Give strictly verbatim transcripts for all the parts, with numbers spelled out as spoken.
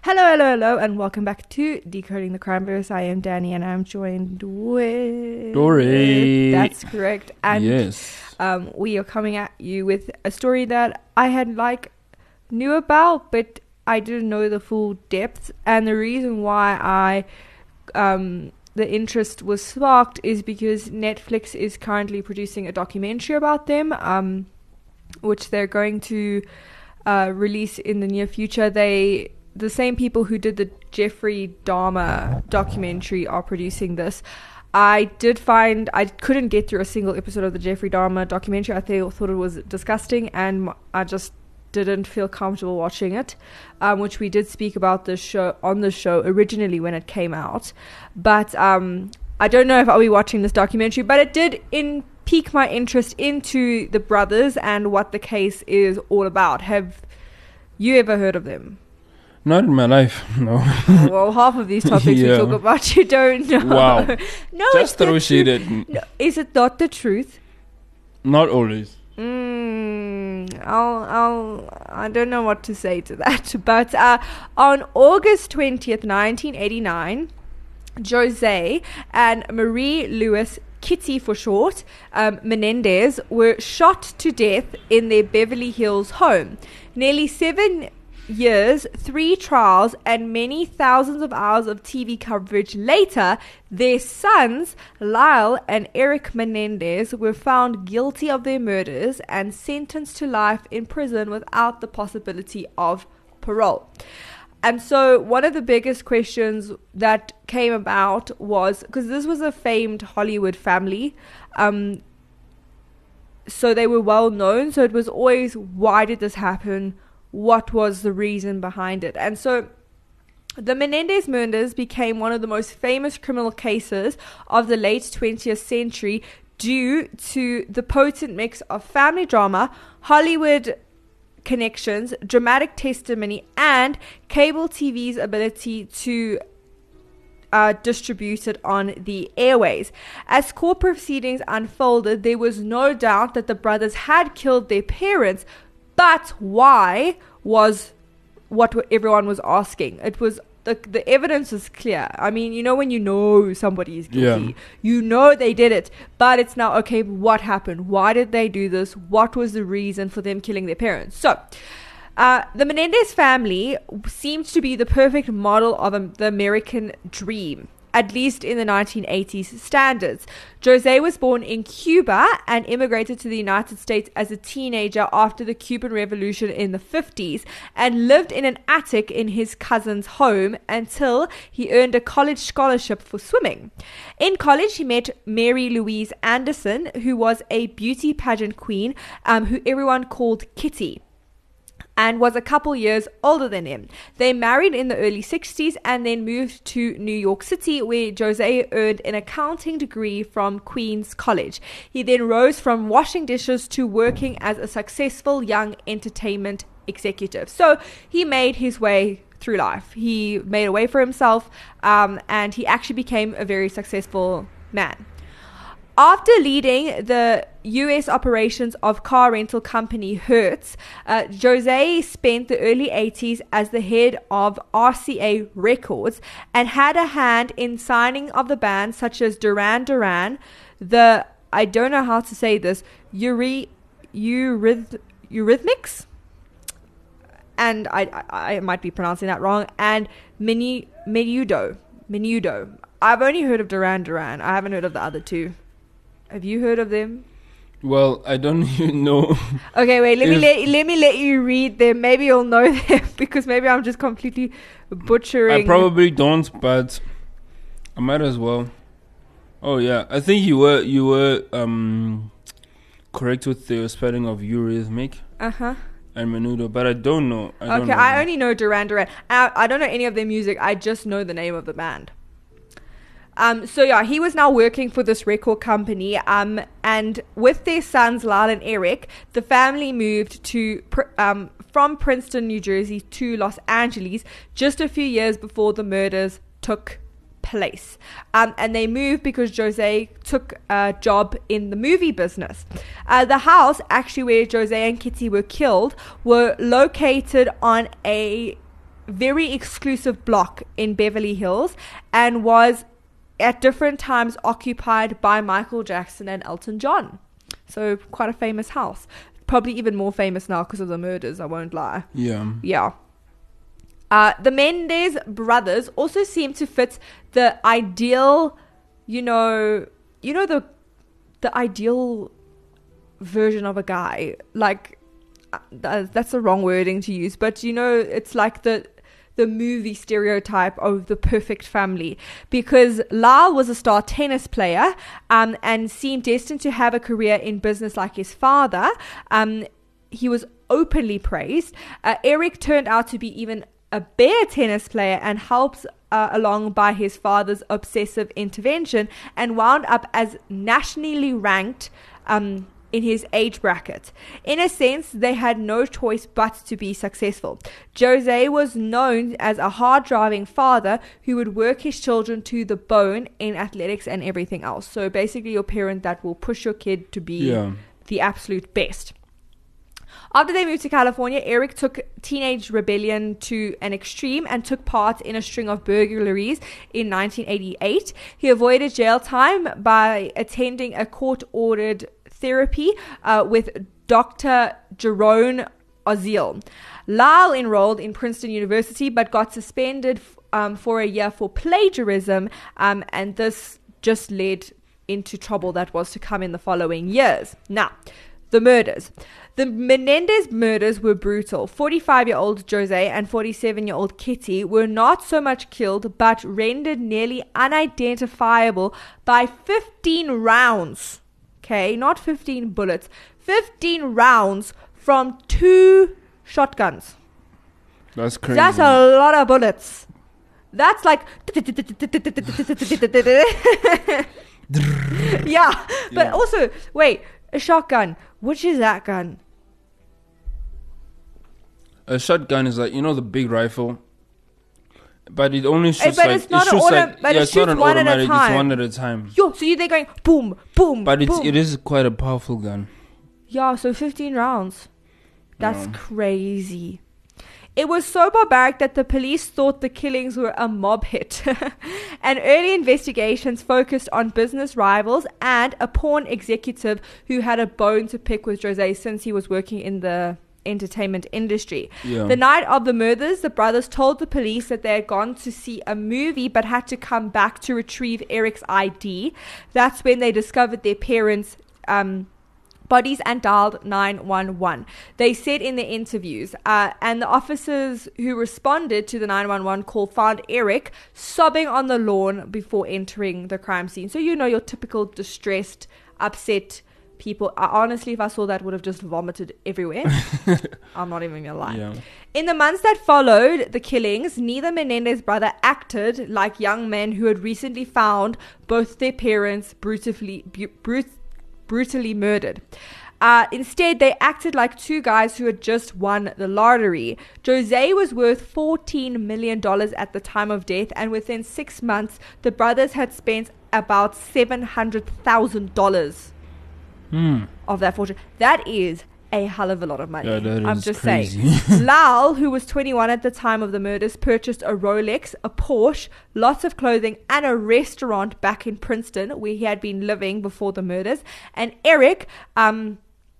Hello, hello, hello, and welcome back to Decoding the Crimeverse. I am Danny, and I'm joined with Dory. That's correct. And yes, um, we are coming at you with a story that I had like knew about, but I didn't know the full depth. And the reason why I um, the interest was sparked is because Netflix is currently producing a documentary about them, um, which they're going to uh, release in the near future. They The same people who did the Jeffrey Dahmer documentary are producing this. I did find I couldn't get through a single episode of the Jeffrey Dahmer documentary. I th- thought it was disgusting, and I just didn't feel comfortable watching it, um, which we did speak about this show on the show originally when it came out. But um, I don't know if I'll be watching this documentary, but it did in pique my interest into the brothers and what the case is all about. Have you ever heard of them? not in my life, no. Well, half of these topics Yeah. we talk about you don't know. Wow. No, Just it's the throw shade truth. at me. No, is it not the truth? Not always. Mm, I'll, I'll, I don't know what to say to that. But uh, on August twentieth, nineteen eighty-nine, Jose and Marie Louise, Kitty for short, um, Menendez, were shot to death in their Beverly Hills home. Nearly seven years, three trials, and many thousands of hours of T V coverage later, their sons, Lyle and Eric Menendez, were found guilty of their murders and sentenced to life in prison without the possibility of parole. And so one of the biggest questions that came about was, because this was a famed Hollywood family, um, so they were well known, so it was always, why did this happen? What was the reason behind it? And so the Menendez murders became one of the most famous criminal cases of the late twentieth century due to the potent mix of family drama, Hollywood connections, dramatic testimony, and cable T V's ability to uh, distribute it on the airways. As court proceedings unfolded, there was no doubt that the brothers had killed their parents, but why was what everyone was asking. It was the the evidence is clear. I mean, you know when you know somebody is guilty, Yeah. you know they did it, but it's now, okay, what happened? Why did they do this? What was the reason for them killing their parents? So, uh, the Menendez family seemed to be the perfect model of um, the American dream, at least in the nineteen eighties standards. Jose was born in Cuba and immigrated to the United States as a teenager after the Cuban Revolution in the fifties, and lived in an attic in his cousin's home until he earned a college scholarship for swimming. In college, he met Mary Louise Anderson, who was a beauty pageant queen, um, who everyone called Kitty, and was a couple years older than him. They married in the early sixties and then moved to New York City, where Jose earned an accounting degree from Queens College. He then rose from washing dishes to working as a successful young entertainment executive. So he made his way through life. He made a way for himself, um, and he actually became a very successful man. After leading the U S operations of car rental company Hertz, uh, Jose spent the early eighties as the head of R C A Records and had a hand in signing of the bands such as Duran Duran, the, I don't know how to say this, Uri, Euryth, Eurythmics, and I, I I might be pronouncing that wrong, and Menu, Menudo, Menudo. I've only heard of Duran Duran. I haven't heard of the other two. Have you heard of them? Well, I don't even know. Okay, wait, let me If- let, let me let you read them. Maybe you'll know them, because maybe I'm just completely butchering. I probably don't, but I might as well. Oh yeah, I think you were you were um correct with the spelling of Eurythmic Uh-huh. and Menudo, but I don't know. I don't Okay, know. I only know Duran Duran. I, I don't know any of their music. I just know the name of the band. Um, so yeah, he was now working for this record company, um, and with their sons Lyle and Eric, the family moved to Pr- um, from Princeton, New Jersey to Los Angeles just a few years before the murders took place. Um, and they moved because Jose took a job in the movie business. Uh, the house, actually where Jose and Kitty were killed, were located on a very exclusive block in Beverly Hills and was at different times occupied by Michael Jackson and Elton John. So quite a famous house. Probably even more famous now because of the murders, I won't lie. Yeah. Yeah. Uh, the Menendez brothers also seem to fit the ideal, you know, you know, the the ideal version of a guy. Like, uh, that's the wrong wording to use, but you know, it's like the the movie stereotype of the perfect family, because Lyle was a star tennis player um, and seemed destined to have a career in business like his father. Um, he was openly praised. Uh, Eric turned out to be even a better tennis player and helped uh, along by his father's obsessive intervention, and wound up as nationally ranked um, in his age bracket. In a sense, they had no choice but to be successful. Jose was known as a hard-driving father who would work his children to the bone in athletics and everything else. So basically your parent that will push your kid to be Yeah. the absolute best. After they moved to California, Eric took teenage rebellion to an extreme and took part in a string of burglaries in nineteen eighty-eight. He avoided jail time by attending a court-ordered therapy uh, with Doctor Jerome Oziel. Lyle enrolled in Princeton University but got suspended um, for a year for plagiarism, um, and this just led into trouble that was to come in the following years. Now, the murders. The Menendez murders were brutal. forty-five-year-old Jose and forty-seven-year-old Kitty were not so much killed, but rendered nearly unidentifiable by fifteen rounds. Okay, not fifteen bullets. fifteen rounds from two shotguns. That's crazy. That's a lot of bullets. That's like... yeah, but Yeah. also, wait, a shotgun. Which is that gun? A shotgun is like, you know, the big rifle, but it only shoots but like it's not it an shoots auto- like but yeah, it it's not shoots an one at a automatic. time. It's one at a time. Yo, so you they're going boom, boom, But it's boom. it is quite a powerful gun. Yeah, so fifteen rounds. That's Yeah. crazy. It was so barbaric that the police thought the killings were a mob hit. And early investigations focused on business rivals and a porn executive who had a bone to pick with Jose since he was working in the entertainment industry. Yeah. The night of the murders, the brothers told the police that they had gone to see a movie but had to come back to retrieve Eric's I D. That's when they discovered their parents' um, bodies and dialed nine one one. They said in the interviews, uh, and the officers who responded to the nine one one call found Eric sobbing on the lawn before entering the crime scene. So you know your typical distressed, upset people. I, honestly, if I saw that, would have just vomited everywhere. I'm not even gonna lie. Yeah. In the months that followed the killings, neither Menendez brother acted like young men who had recently found both their parents brutally, bu- brut- brutally murdered. Uh, instead, they acted like two guys who had just won the lottery. Jose was worth fourteen million dollars at the time of death, and within six months, the brothers had spent about seven hundred thousand dollars Hmm. of that fortune. That is a hell of a lot of money. Yeah, that I'm is just crazy. saying. Lyle, who was twenty-one at the time of the murders, purchased a Rolex, a Porsche, lots of clothing, and a restaurant back in Princeton where he had been living before the murders. And Eric um,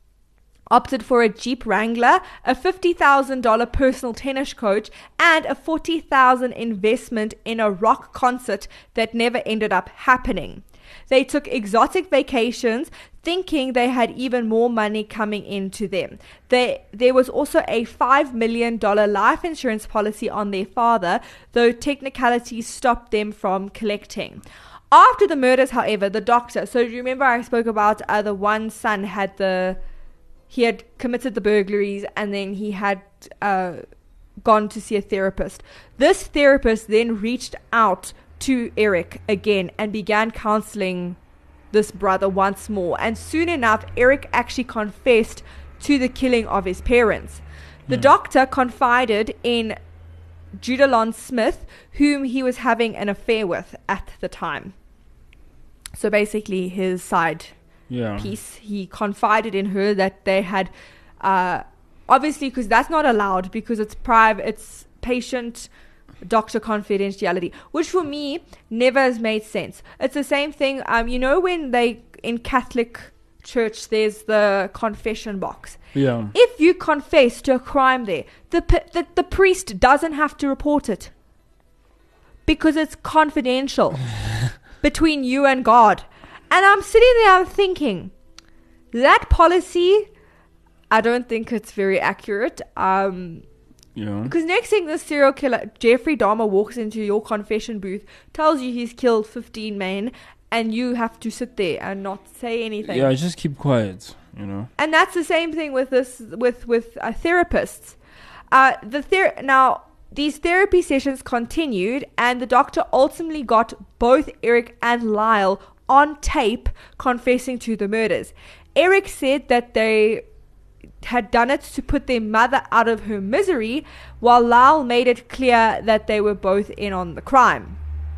opted for a Jeep Wrangler, a fifty thousand dollars personal tennis coach, and a forty thousand dollars investment in a rock concert that never ended up happening. They took exotic vacations, thinking they had even more money coming into them. They, there was also a five million dollars life insurance policy on their father, though technicalities stopped them from collecting. After the murders, however, the doctor, so you remember I spoke about uh, the one son had the, he had committed the burglaries and then he had uh, gone to see a therapist. This therapist then reached out to Eric again and began counseling this brother once more, and soon enough Eric actually confessed to the killing of his parents. The Hmm. doctor confided in Judalon Smith, whom he was having an affair with at the time. So basically his side Yeah. piece, he confided in her that they had uh obviously, because that's not allowed, because it's private, it's patient doctor confidentiality, which for me never has made sense. It's the same thing. Um, you know when they in Catholic church there's the confession box. Yeah. If you confess to a crime there, the the, the priest doesn't have to report it because it's confidential between you and God. And I'm sitting there, I'm thinking that policy, I don't think it's very accurate. Um. Yeah. Because next thing, this serial killer, Jeffrey Dahmer, walks into your confession booth, tells you he's killed fifteen men, and you have to sit there and not say anything. Yeah, just keep quiet, you know. And that's the same thing with this, with with uh, therapists. Uh, the ther- now these therapy sessions continued, and the doctor ultimately got both Eric and Lyle on tape confessing to the murders. Eric said that they had done it to put their mother out of her misery, while Lyle made it clear that they were both in on the crime.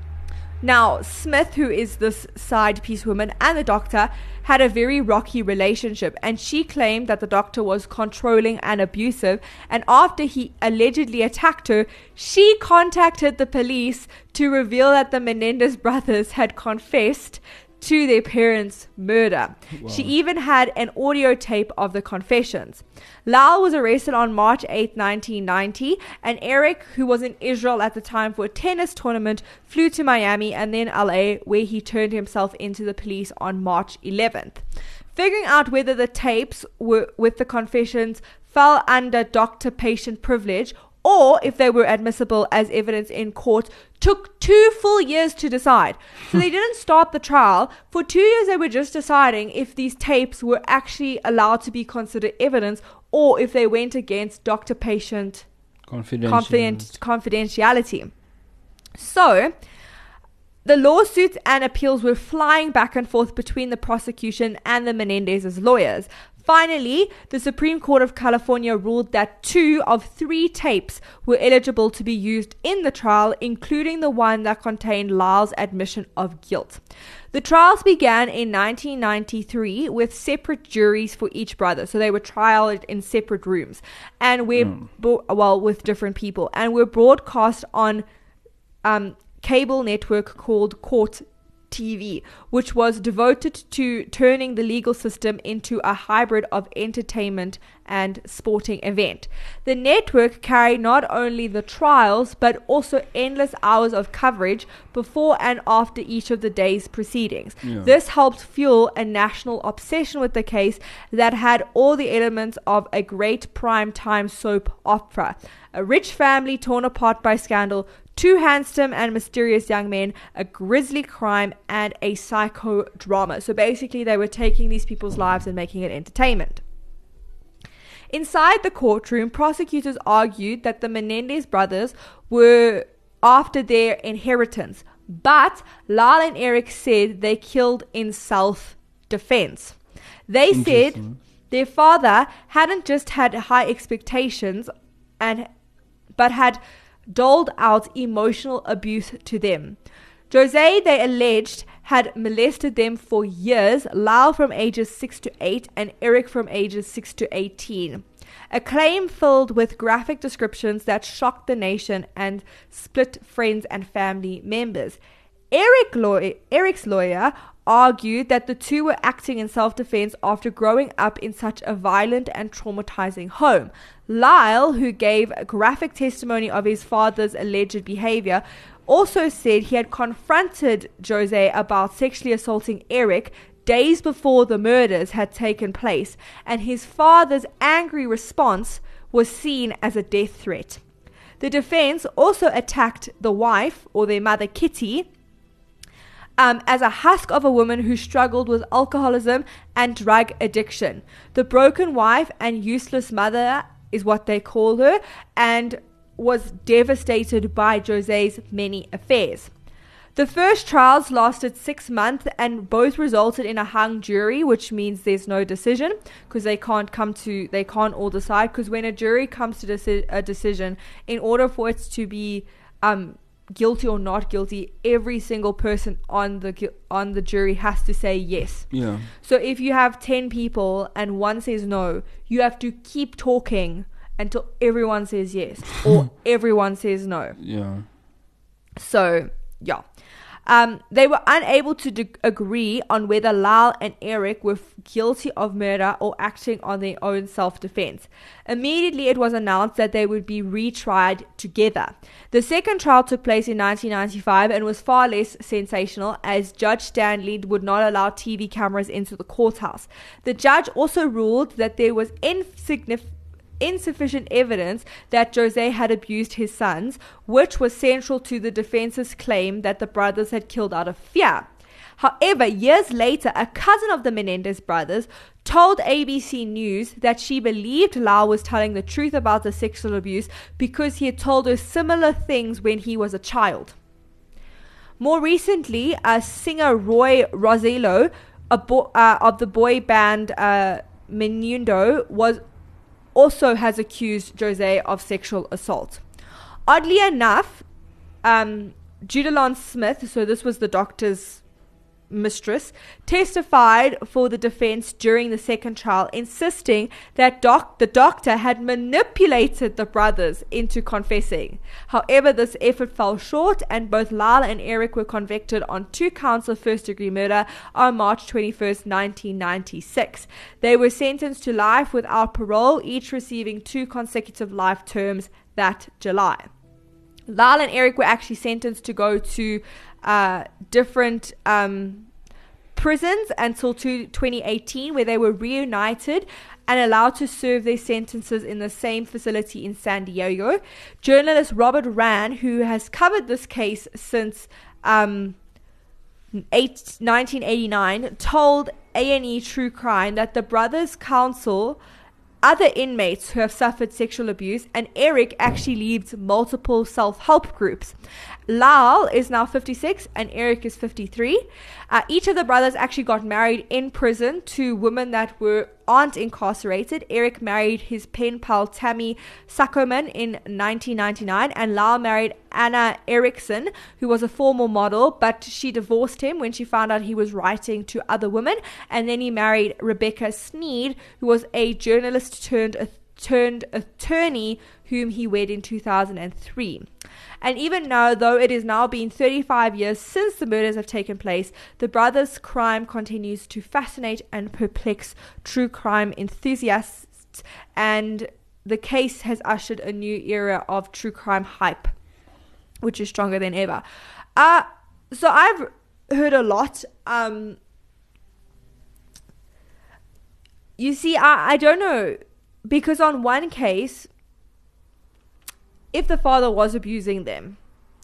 Now, Smith, who is this side piece woman, and the doctor had a very rocky relationship, and she claimed that the doctor was controlling and abusive, and after he allegedly attacked her, she contacted the police to reveal that the Menendez brothers had confessed to their parents' murder. Wow. She even had an audio tape of the confessions. Lyle was arrested on March eighth, nineteen ninety, and Eric, who was in Israel at the time for a tennis tournament, flew to Miami and then L A, where he turned himself into the police on March eleventh. Figuring out whether the tapes were with the confessions fell under doctor-patient privilege or if they were admissible as evidence in court took two full years to decide. So they didn't start the trial. For two years, they were just deciding if these tapes were actually allowed to be considered evidence or if they went against doctor-patient confidentiality. confidentiality. So the lawsuits and appeals were flying back and forth between the prosecution and the Menendez's lawyers. Finally, the Supreme Court of California ruled that two of three tapes were eligible to be used in the trial, including the one that contained Lyle's admission of guilt. The trials began in nineteen ninety-three with separate juries for each brother. So they were trialed in separate rooms and were, mm. bo- well, with different people, and were broadcast on um, cable network called Court T V, which was devoted to turning the legal system into a hybrid of entertainment and sporting event. The network carried not only the trials but also endless hours of coverage before and after each of the day's proceedings. Yeah. This helped fuel a national obsession with the case that had all the elements of a great prime-time soap opera. A rich family torn apart by scandal, two handsome and mysterious young men, a grisly crime, and a psychodrama. So basically, they were taking these people's lives and making it entertainment. Inside the courtroom, prosecutors argued that the Menendez brothers were after their inheritance, but Lyle and Eric said they killed in self-defense. They said their father hadn't just had high expectations, and but had doled out emotional abuse to them. Jose, they alleged, had molested them for years, Lyle from ages six to eight and Eric from ages six to eighteen. A claim filled with graphic descriptions that shocked the nation and split friends and family members. Eric law- Eric's lawyer argued that the two were acting in self-defense after growing up in such a violent and traumatizing home. Lyle, who gave a graphic testimony of his father's alleged behavior, also said he had confronted Jose about sexually assaulting Eric days before the murders had taken place, and his father's angry response was seen as a death threat. The defense also attacked the wife, or their mother Kitty, Um, as a husk of a woman who struggled with alcoholism and drug addiction. The broken wife and useless mother is what they call her, and was devastated by Jose's many affairs. The first trials lasted six months and both resulted in a hung jury, which means there's no decision because they can't come to, they can't all decide. Because when a jury comes to deci- a decision, in order for it to be um, guilty or not guilty, every single person on the on the jury has to say yes. Yeah. So if you have ten people and one says no, you have to keep talking until everyone says yes or everyone says no. Yeah. So, yeah. Um, they were unable to de- agree on whether Lyle and Eric were f- guilty of murder or acting on their own self-defense. Immediately, it was announced that they would be retried together. The second trial took place in nineteen ninety-five and was far less sensational, as Judge Stanley would not allow T V cameras into the courthouse. The judge also ruled that there was insignificant insufficient evidence that Jose had abused his sons, which was central to the defense's claim that the brothers had killed out of fear. However, years later, a cousin of the Menendez brothers told A B C News that she believed Lyle was telling the truth about the sexual abuse because he had told her similar things when he was a child. More recently, uh, singer Roy Rosello a bo- uh, of the boy band uh, Menudo was also has accused Jose of sexual assault. Oddly enough, um, Judalon Smith, so this was the doctor's mistress, testified for the defense during the second trial, insisting that doc- the doctor had manipulated the brothers into confessing. However, this effort fell short, and both Lyle and Eric were convicted on two counts of first-degree murder on March twenty-first, nineteen ninety-six. They were sentenced to life without parole, each receiving two consecutive life terms that July. Lyle and Eric were actually sentenced to go to uh, different um, prisons until to twenty eighteen, where they were reunited and allowed to serve their sentences in the same facility in San Diego. Journalist Robert Rand, who has covered this case since um, eight, nineteen eighty-nine, told A and E True Crime that the brothers counsel other inmates who have suffered sexual abuse, and Eric actually leads multiple self-help groups. Lyle is now fifty-six and Eric is fifty-three. Uh, each of the brothers actually got married in prison to women that were aren't incarcerated. Eric married his pen pal Tammy Saccoman in nineteen ninety-nine, and Lyle married Anna Erickson, who was a former model, but she divorced him when she found out he was writing to other women. And then he married Rebecca Sneed, who was a journalist turned uh, turned attorney, whom he wed in two thousand three. And even now, though it is now been thirty-five years since the murders have taken place, the brothers' crime continues to fascinate and perplex true crime enthusiasts, and the case has ushered a new era of true crime hype, which is stronger than ever. Uh, so I've heard a lot. Um, you see, I, I don't know, because on one case, if the father was abusing them,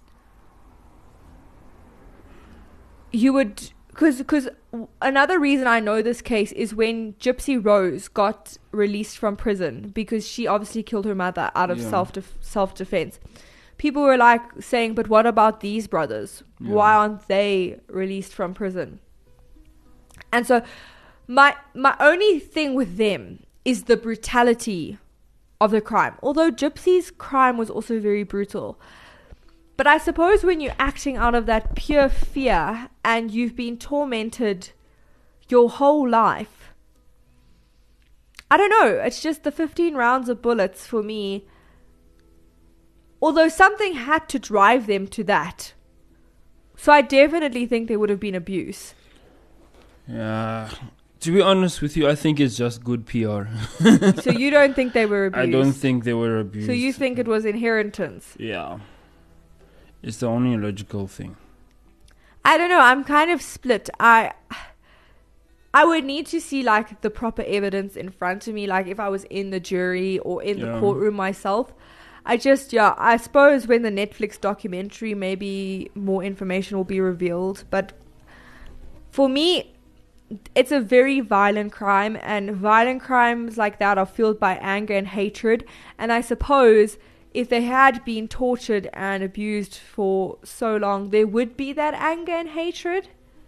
you would, because because another reason I know this case is when Gypsy Rose got released from prison because she obviously killed her mother out of yeah. self def- self defense. People were like saying, but what about these brothers? Yeah. Why aren't they released from prison? And so my my only thing with them is the brutality of the crime. Although Gypsy's crime was also very brutal. But I suppose when you're acting out of that pure fear and you've been tormented your whole life, I don't know, it's just the fifteen rounds of bullets for me. Although something had to drive them to that. So I definitely think there would have been abuse. Yeah. To be honest with you, I think it's just good P R. So you don't think they were abused? I don't think they were abused. So you think it was inheritance? Yeah. It's the only logical thing. I don't know. I'm kind of split. I I would need to see like the proper evidence in front of me, like if I was in the jury or in yeah. the courtroom myself. I just, yeah, I suppose when the Netflix documentary, maybe more information will be revealed. But for me, it's a very violent crime, and violent crimes like that are fueled by anger and hatred. And I suppose if they had been tortured and abused for so long, there would be that anger and hatred.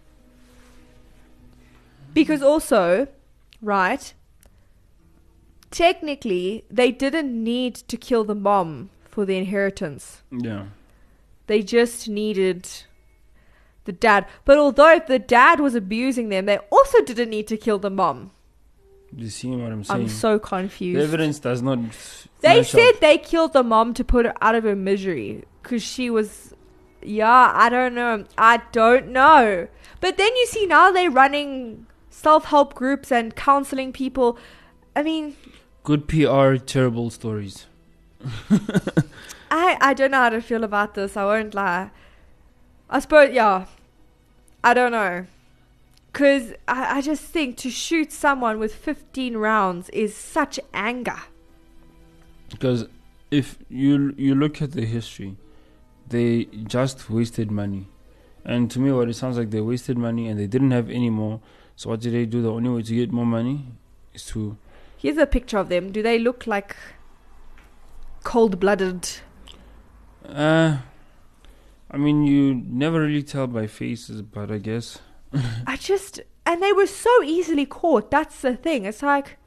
Because also, right, technically, they didn't need to kill the mom for the inheritance. Yeah. They just needed the dad. But although if the dad was abusing them, they also didn't need to kill the mom. You see what I'm saying? I'm so confused. The evidence does not. They match said up. they killed the mom to put her out of her misery because she was. Yeah, I don't know. I don't know. But then you see now they're running self-help groups and counseling people. I mean, good P R, terrible stories. I I don't know how to feel about this. I won't lie. I suppose, yeah. I don't know. Because I, I just think to shoot someone with fifteen rounds is such anger. Because if you you look at the history, they just wasted money. And to me, what it sounds like, they wasted money and they didn't have any more. So what did they do? The only way to get more money is to... Here's a picture of them. Do they look like cold-blooded? Uh, I mean, you never really tell by faces, but I guess... I just... And they were so easily caught. That's the thing. It's like...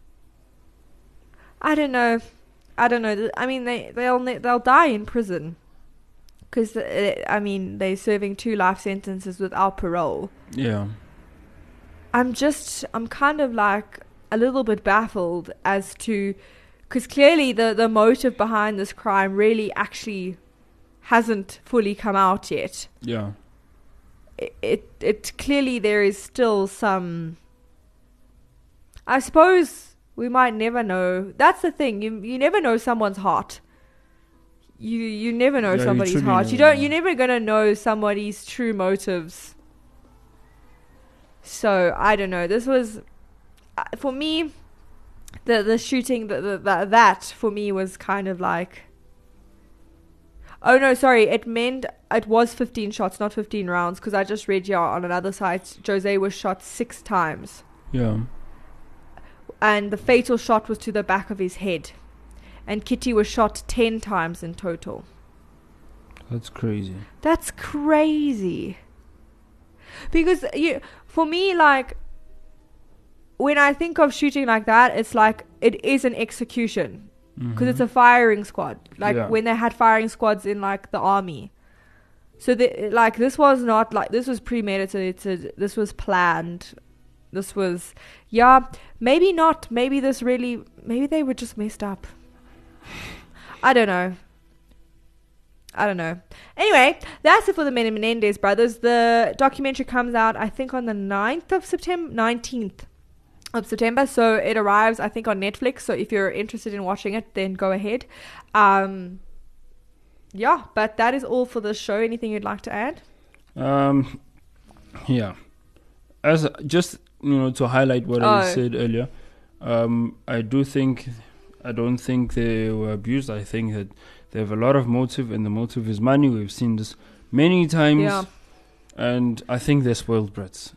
I don't know. I don't know. I mean, they, they'll, they'll die in prison. Because, uh, I mean, they're serving two life sentences without parole. Yeah. I'm just, I'm kind of like a little bit baffled as to, because clearly the, the motive behind this crime really actually hasn't fully come out yet. Yeah. It, it, it clearly there is still some, I suppose we might never know. That's the thing. You, you never know someone's heart. You you never know Yeah, somebody's you heart. never You don't. know. You're never gonna know somebody's true motives. So I don't know. This was, uh, for me, the the shooting the, the, the that for me was kind of like. Oh no, sorry. It meant it was fifteen shots, not fifteen rounds. Because I just read here on another site, Jose was shot six times, Yeah. and the fatal shot was to the back of his head. And Kitty was shot ten times in total. That's crazy. That's crazy. Because you, for me, like, when I think of shooting like that, it's like it is an execution. Because it's a firing squad. Like Yeah. when they had firing squads in like the army. So the, like this was not like, this was premeditated. This was planned. This was, yeah, maybe not. Maybe this really, maybe they were just messed up. I don't know. I don't know. Anyway, that's it for the Menendez brothers. The documentary comes out, I think, on the ninth of September, nineteenth of September. So it arrives, I think, on Netflix. So if you're interested in watching it, then go ahead. Um, yeah, but that is all for the show. Anything you'd like to add? Um, yeah. As just, you know, to highlight what I Oh. said earlier, um, I do think, I don't think they were abused. I think that they have a lot of motive, and the motive is money. We've seen this many times. Yeah. And I think they're spoiled brats.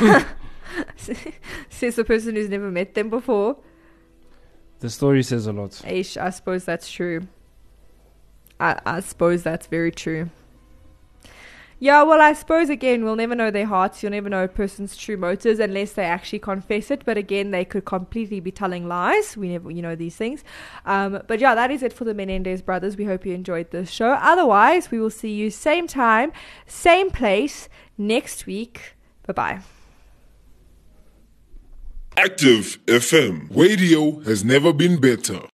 Says the person who's never met them before. The story says a lot. Aish, I suppose that's true. I, I suppose that's very true. Yeah, well, I suppose, again, we'll never know their hearts. You'll never know a person's true motives unless they actually confess it. But again, they could completely be telling lies. We never, you know, these things. Um, but yeah, that is it for the Menendez brothers. We hope you enjoyed this show. Otherwise, we will see you same time, same place next week. Bye-bye. Active F M. Radio has never been better.